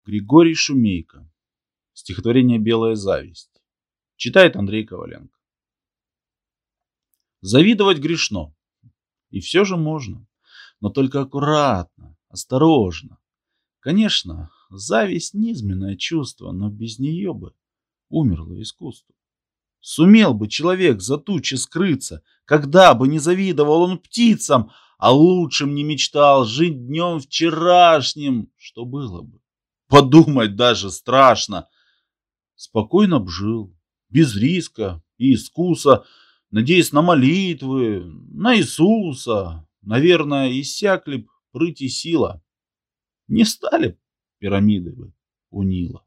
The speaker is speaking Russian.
Григорий Шумейко. Стихотворение «Белая зависть». Читает Андрей Коваленко. Завидовать грешно. И все же можно. Но только аккуратно, осторожно. Конечно, зависть низменное чувство, но без нее бы умерло искусство. Сумел бы человек за тучи скрыться, когда бы не завидовал он птицам, а лучшим не мечтал жить днем вчерашним, что было бы. Подумать даже страшно. Спокойно б жил, без риска и искуса, надеясь на молитвы, на Иисуса. Наверное, иссякли б прыть и сила. Не стали б пирамиды бы у Нила.